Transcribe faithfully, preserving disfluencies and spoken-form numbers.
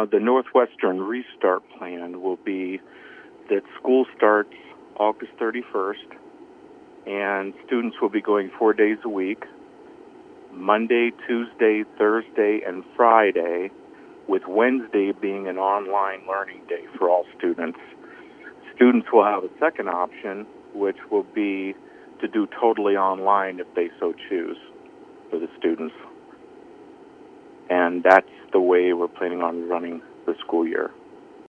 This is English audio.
Uh, the Northwestern Restart Plan will be that school starts August thirty-first, and students will be going four days a week, Monday, Tuesday, Thursday, and Friday, with Wednesday being an online learning day for all students. Students will have a second option, which will be to do totally online if they so choose for the students. And that's the way we're planning on running the school year.